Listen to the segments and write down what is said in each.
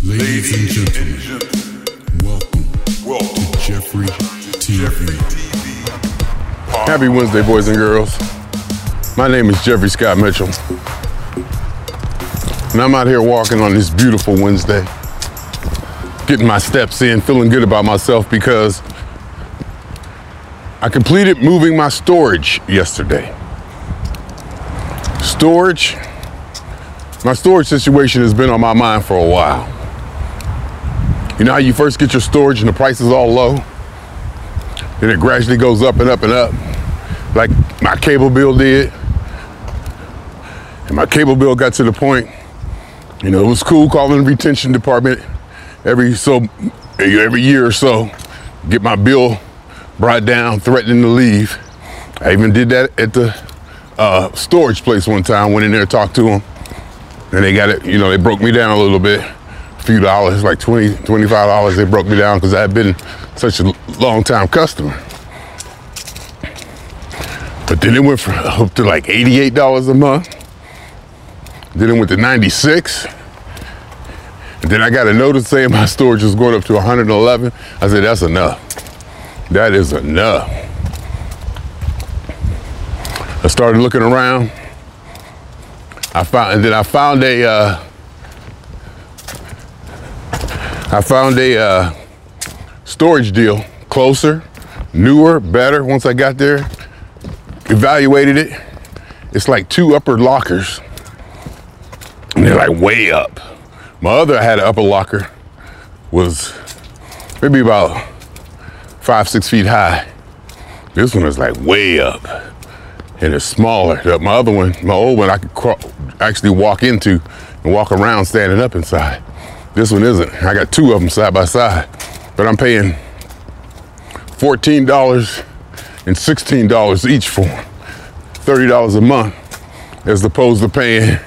Ladies and gentlemen, welcome to Jeffrey TV. Happy Wednesday, boys and girls. My name is Jeffrey Scott Mitchell, and I'm out here walking on this beautiful Wednesday, getting my steps in, feeling good about myself because I completed moving my storage yesterday. My storage situation has been on my mind for a while. You know how you first get your storage and the price is all low? Then it gradually goes up and up and up, like my cable bill did. And my cable bill got to the point, you know, it was cool calling the retention department every year or so, get my bill brought down, threatening to leave. I even did that at the storage place one time, went in there and talked to them. And they got it, you know, they broke me down a little bit, a few dollars, like $20, $25. They broke me down because I had been such a long time customer. But then it went up to like $88 a month. Then it went to $96. And then I got a notice saying my storage was going up to $111. I said, that's enough. That is enough. I started looking around. I found a storage deal closer, newer, better. Once I got there, evaluated it. It's like 2 upper lockers, and they're like way up. My other had an upper locker, was maybe about 5-6 feet high. This one is like way up, and it's smaller. My other one, my old one, I could actually walk into and walk around standing up inside. This one isn't. I got 2 of them side by side, but I'm paying $14 and $16 each for them. $30 a month, as opposed to paying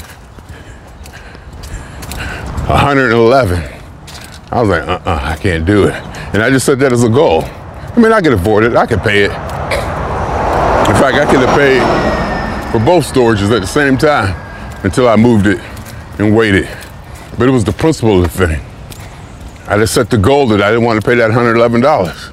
$111. I was like, I can't do it. And I just set that as a goal. I mean, I can afford it. I can pay it. In fact, I could have paid for both storages at the same time until I moved it and waited. But it was the principle of the thing. I just set the goal that I didn't want to pay that $111.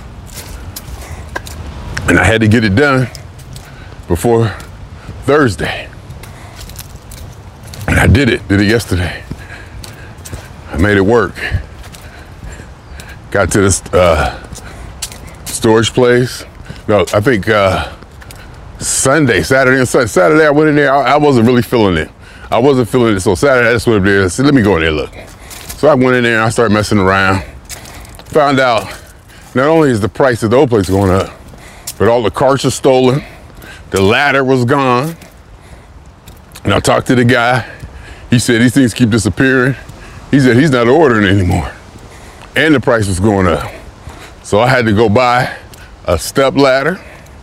And I had to get it done before Thursday. And I did it yesterday. I made it work. Got to this storage place. No, I think Saturday and Sunday. Saturday I went in there, I wasn't really feeling it. I wasn't feeling it, so Saturday I just went up there and said, let me go in there, look. So I went in there and I started messing around. Found out not only is the price of the old place going up, but all the carts are stolen. The ladder was gone. And I talked to the guy. He said these things keep disappearing. He said he's not ordering anymore. And the price was going up. So I had to go buy a step ladder,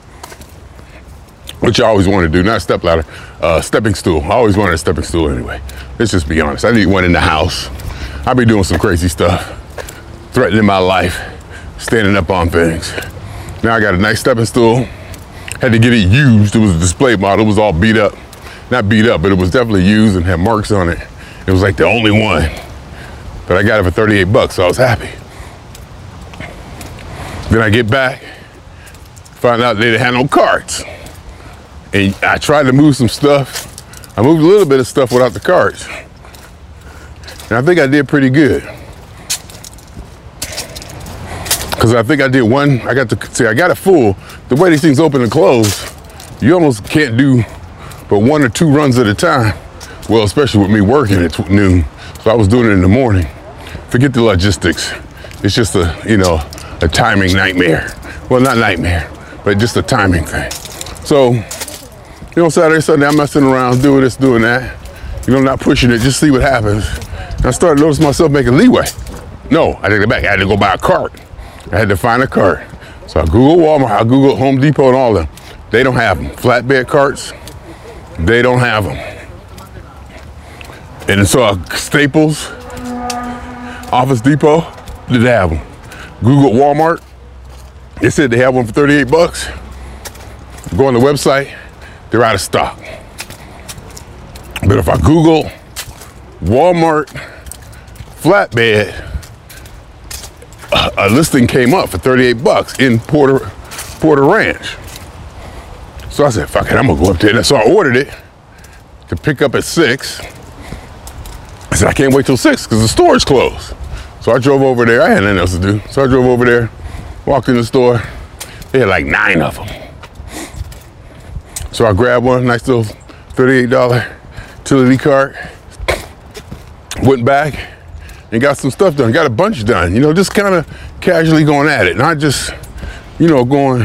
which I always wanted to do, not a step ladder, stepping stool. I always wanted a stepping stool anyway. Let's just be honest. I need one in the house. I be doing some crazy stuff, threatening my life, standing up on things. Now I got a nice stepping stool. Had to get it used. It was a display model. It was all beat up. Not beat up, but it was definitely used and had marks on it. It was like the only one. But I got it for $38, so I was happy. Then I get back, found out they didn't have no carts. And I tried to move some stuff. I moved a little bit of stuff without the carts. And I think I did pretty good. Because I think I did one, I got it full. The way these things open and close, you almost can't do but 1 or 2 runs at a time. Well, especially with me working at noon. So I was doing it in the morning. Forget the logistics. It's just a timing nightmare. Well, not nightmare, but just a timing thing. So, Saturday, Sunday, I'm messing around, doing this, doing that. Not pushing it, just see what happens. And I started noticing myself making leeway. No, I take it back. I had to go buy a cart. I had to find a cart. So I Googled Walmart, I Googled Home Depot and all of them. They don't have them. Flatbed carts, they don't have them. And so Staples, Office Depot, did have them. Googled Walmart, they said they have one for $38. Go on the website, they're out of stock. But if I Google Walmart flatbed, a listing came up for $38 in Porter Ranch. So I said, fuck it, I'm gonna go up there. So I ordered it to pick up at 6. I said, I can't wait till 6 because the store's closed. So I drove over there. I had nothing else to do. So I drove over there, walked in the store. They had like 9 of them. So I grabbed one, nice little $38 utility cart, went back and got some stuff done, got a bunch done, just kind of casually going at it, not just, going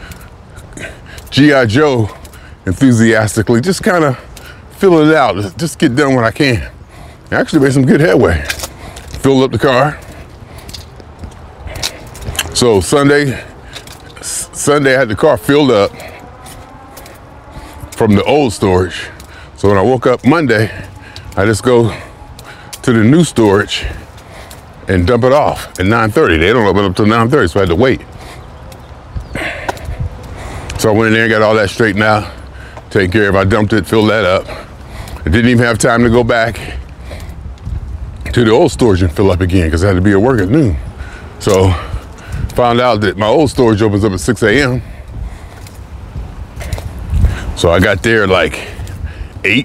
G.I. Joe enthusiastically, just kind of fill it out, just get done what I can. I actually made some good headway. Filled up the car. So Sunday I had the car filled up from the old storage. So when I woke up Monday, I just go to the new storage and dump it off at 9:30. They don't open up till 9:30, so I had to wait. So I went in there and got all that straightened out, taken care of. I dumped it, filled that up. I didn't even have time to go back to the old storage and fill up again because I had to be at work at noon. So found out that my old storage opens up at 6 a.m. So I got there at like 8.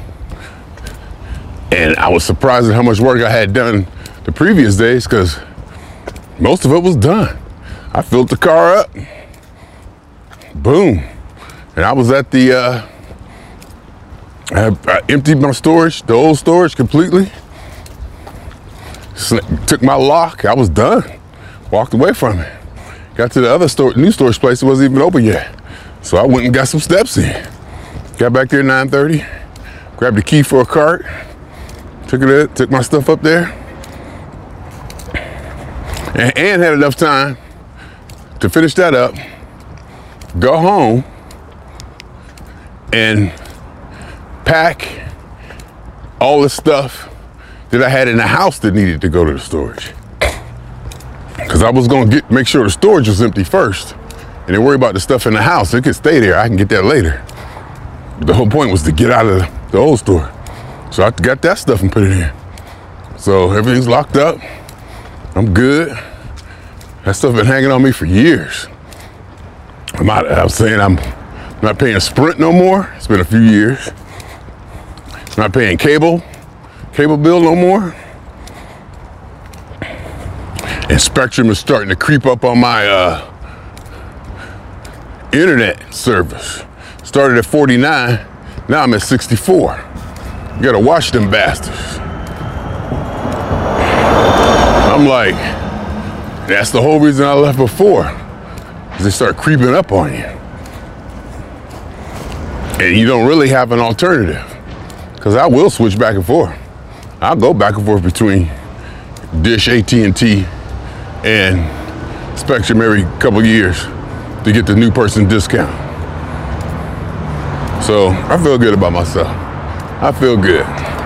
And I was surprised at how much work I had done the previous days because most of it was done. I filled the car up, boom. And I was at the, I emptied my storage, the old storage completely. Took my lock, I was done. Walked away from it. Got to the other new storage place, it wasn't even open yet. So I went and got some steps in. Got back there at 9:30, grabbed the key for a cart, took my stuff up there, and had enough time to finish that up, go home, and pack all the stuff that I had in the house that needed to go to the storage. Because I was gonna make sure the storage was empty first, and then worry about the stuff in the house. It could stay there, I can get that later. The whole point was to get out of the old store. So I got that stuff and put it in. So everything's locked up, I'm good. That stuff been hanging on me for years. I'm saying I'm not paying Sprint no more. It's been a few years. I'm not paying cable bill no more. And Spectrum is starting to creep up on my internet service. Started at 49, now I'm at 64. You gotta watch them bastards. I'm like, that's the whole reason I left before, is they start creeping up on you. And you don't really have an alternative, because I will switch back and forth. I'll go back and forth between Dish, AT&T, and Spectrum every couple years to get the new person discount. So I feel good about myself. I feel good.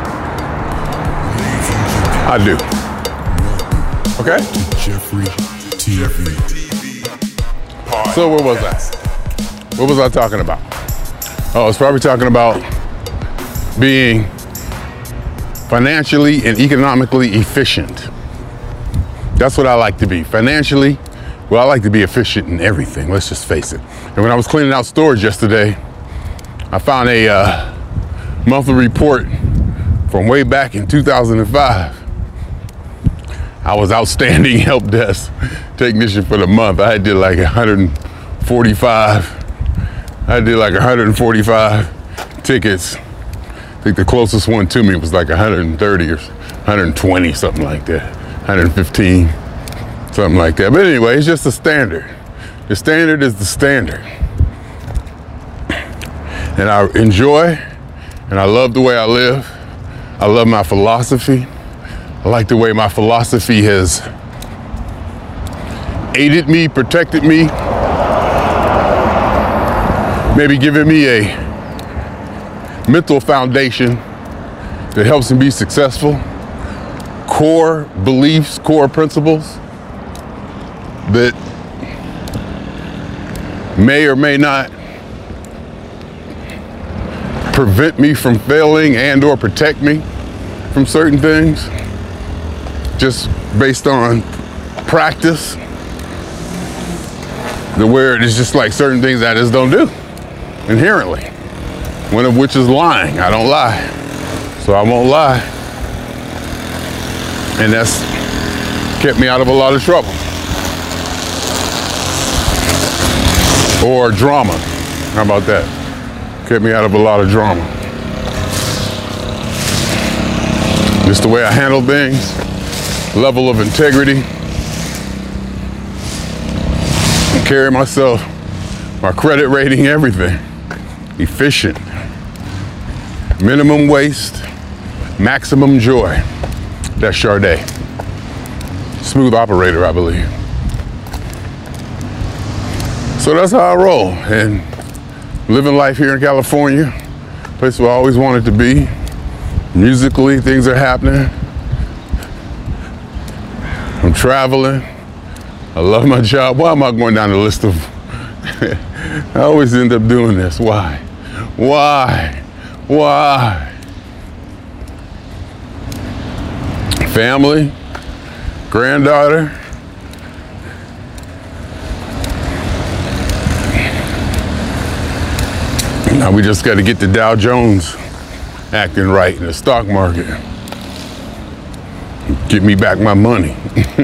I do. Okay? Jeffrey TV. So where was I? What was I talking about? Oh, I was probably talking about being financially and economically efficient. That's what I like to be. Financially, well, I like to be efficient in everything, let's just face it. And when I was cleaning out storage yesterday, I found a monthly report from way back in 2005. I was outstanding help desk technician for the month. I did like 145 tickets. I think the closest one to me was like 130 or 120, something like that. 115, something like that. But anyway, it's just the standard. The standard is the standard. And I enjoy and I love the way I live. I love my philosophy. I like the way my philosophy has aided me, protected me, maybe given me a mental foundation that helps me be successful. Core beliefs, core principles that may or may not prevent me from failing and or protect me from certain things. just based on practice, to where it's just like certain things I just don't do inherently. One of which is lying. I don't lie, so I won't lie. And that's kept me out of a lot of trouble. Or drama. How about that? Kept me out of a lot of drama. Just the way I handle things, level of integrity, I carry myself, my credit rating, everything. Efficient. Minimum waste, maximum joy. That's Sade. Smooth operator, I believe. So that's how I roll. And living life here in California, place where I always wanted to be. Musically, things are happening. I'm traveling. I love my job. Why am I going down the list of... I always end up doing this. Why? Family, granddaughter. Now we just got to get the Dow Jones acting right in the stock market. Get me back my money.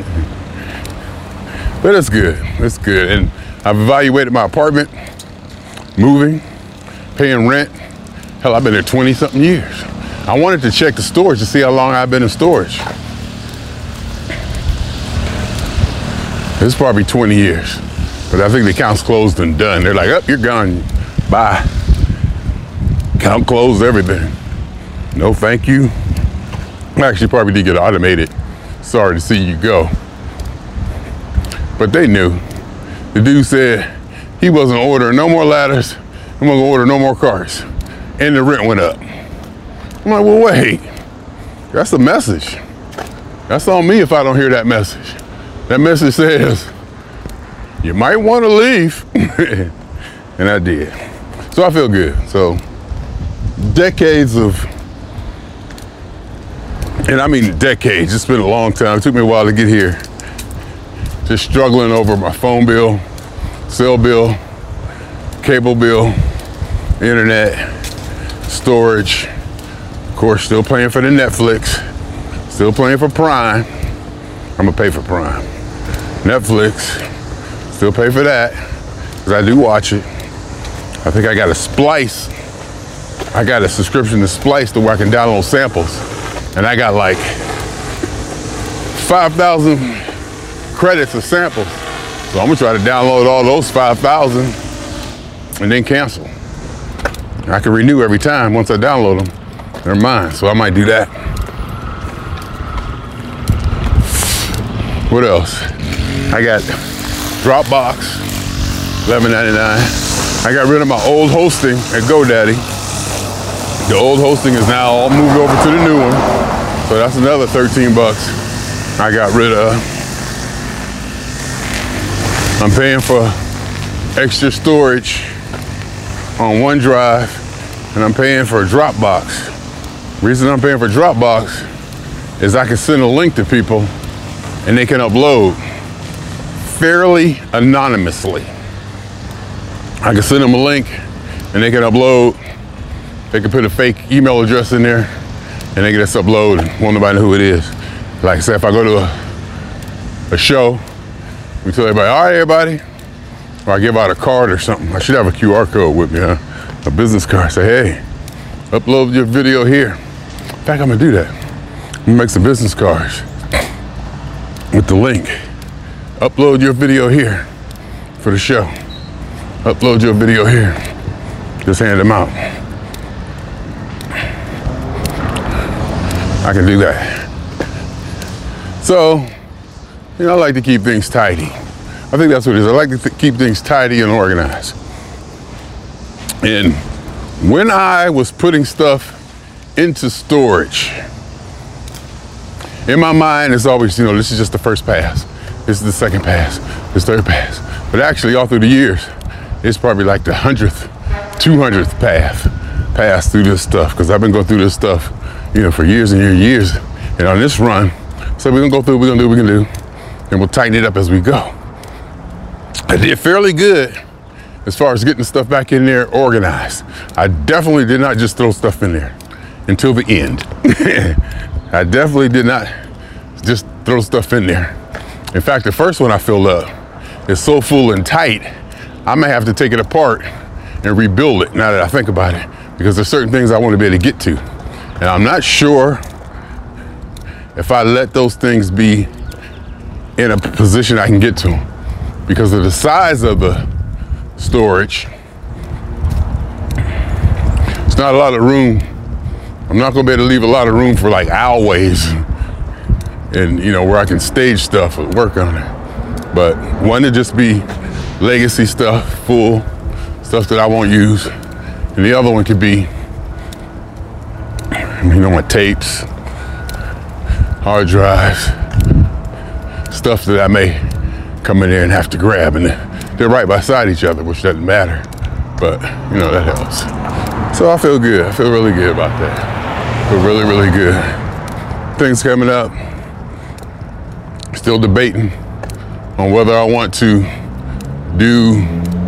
But it's good. It's good. And I've evaluated my apartment, moving, paying rent. Hell, I've been there 20-something years. I wanted to check the storage to see how long I've been in storage. It's probably 20 years. But I think the account's closed and done. They're like, oh, you're gone. Bye. Account closed, everything. No, thank you. I actually probably did get automated. Sorry to see you go. But they knew. The dude said he wasn't ordering no more ladders. He wasn't gonna order no more cars. And the rent went up. I'm like, well, wait. That's the message. That's on me if I don't hear that message. That message says, you might want to leave. And I did. So I feel good. So decades of, and I mean decades, it's been a long time. It took me a while to get here. Just struggling over my phone bill, cell bill, cable bill, internet, storage. Of course, still paying for the Netflix, still paying for Prime. I'm gonna pay for Prime. Netflix, still pay for that, because I do watch it. I think I got a Splice. I got a subscription to Splice to where I can download samples. And I got like 5,000 credits of samples. So I'm gonna try to download all those 5,000 and then cancel. I can renew every time once I download them. They're mine, so I might do that. What else? I got Dropbox, $11.99. I got rid of my old hosting at GoDaddy. The old hosting is now all moved over to the new one. So that's another 13 bucks I got rid of. I'm paying for extra storage on OneDrive, and I'm paying for Dropbox. Reason I'm paying for Dropbox is I can send a link to people and they can upload fairly anonymously. I can send them a link and they can upload. They can put a fake email address in there and they can just upload and won't nobody know who it is. Like I said, if I go to a show, we tell everybody, all right, everybody, or I give out a card or something. I should have a QR code with me, huh? A business card. Say, hey, upload your video here. In fact, I'm gonna do that. I'm gonna make some business cards with the link. Upload your video here for the show. Upload your video here. Just hand them out. I can do that. So, I like to keep things tidy. I think that's what it is. I like to keep things tidy and organized. And when I was putting stuff into storage, in my mind, it's always, this is just the first pass. This is the second pass. This third pass. But actually, all through the years, it's probably like the 100th, 200th pass through this stuff. Because I've been going through this stuff, for years and years. And on this run, So we're gonna go through, we're gonna do what we can do, and we'll tighten it up as we go. I did fairly good as far as getting stuff back in there organized. I definitely did not just throw stuff in there until the end. I definitely did not just throw stuff in there. In fact, the first one I filled up is so full and tight, I may have to take it apart and rebuild it now that I think about it, because there's certain things I want to be able to get to. And I'm not sure if I let those things be in a position I can get to them because of the size of the storage. It's not a lot of room. I'm not gonna be able to leave a lot of room for like aisleways and where I can stage stuff or work on it. But one to just be legacy stuff, full stuff that I won't use. And the other one could be, my tapes, hard drives, stuff that I may come in there and have to grab, and they're right beside each other, which doesn't matter, but that helps. So I feel good. I feel really good about that. I feel really, really good. Things coming up. Still debating on whether I want to do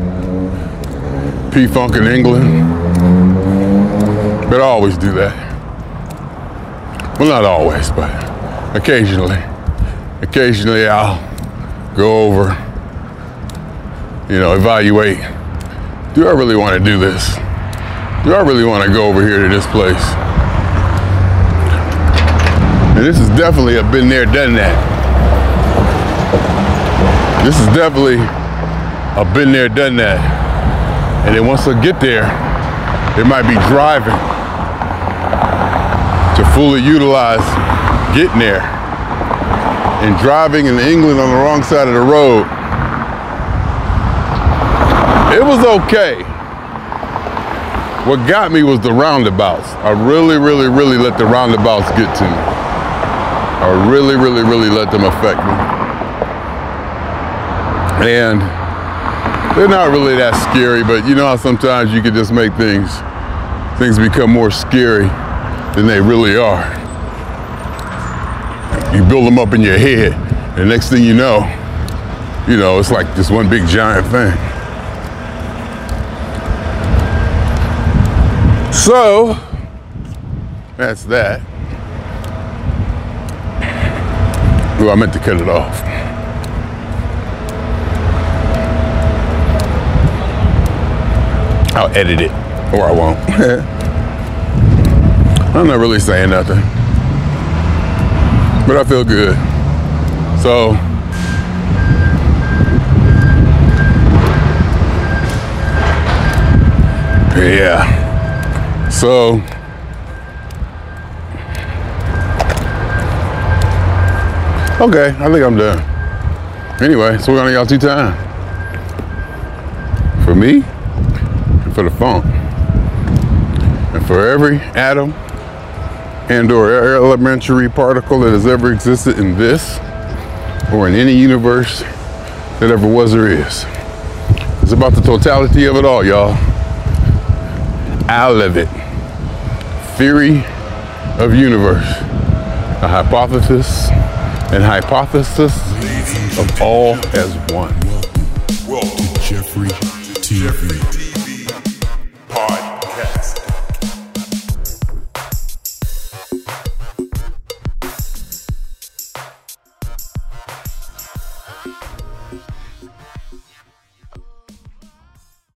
P-Funk in England, but I always do that. Well, not always, but occasionally. Occasionally I'll go over, evaluate. Do I really want to do this? Do I really want to go over here to this place? And this is definitely a been there, done that. This is definitely a been there, done that. And then once I get there, it might be driving to fully utilize getting there. And driving in England on the wrong side of the road, it was okay. What got me was the roundabouts. I really, really, really let the roundabouts get to me. I really, really, really let them affect me. And they're not really that scary, but you know how sometimes you can just make things become more scary than they really are. You build them up in your head, and next thing you know, it's like this one big giant thing. So, that's that. Ooh, I meant to cut it off. I'll edit it, or I won't. I'm not really saying nothing, but I feel good. So, yeah. So, okay, I think I'm done. Anyway, so we're gonna y'all tea time. For me, and for the funk. And for every atom and or elementary particle that has ever existed in this or in any universe that ever was or is. It's about the totality of it all, y'all. I love it. Theory of universe. A hypothesis and hypothesis of all as one. Welcome to Jeffrey TV.